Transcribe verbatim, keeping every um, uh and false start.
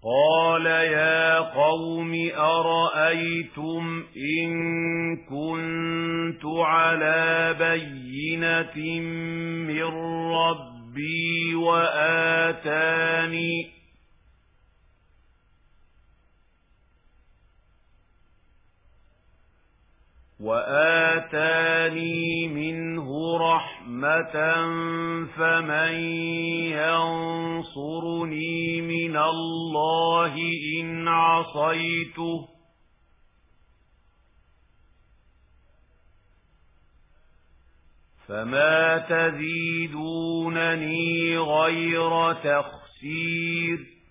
قال يا قوم أرأيتم إن كنت على بينة من ربي وآتاني وآتاني منه رحمة فمن ينصرني من الله إن عصيته فما تزيدونني غير تخسير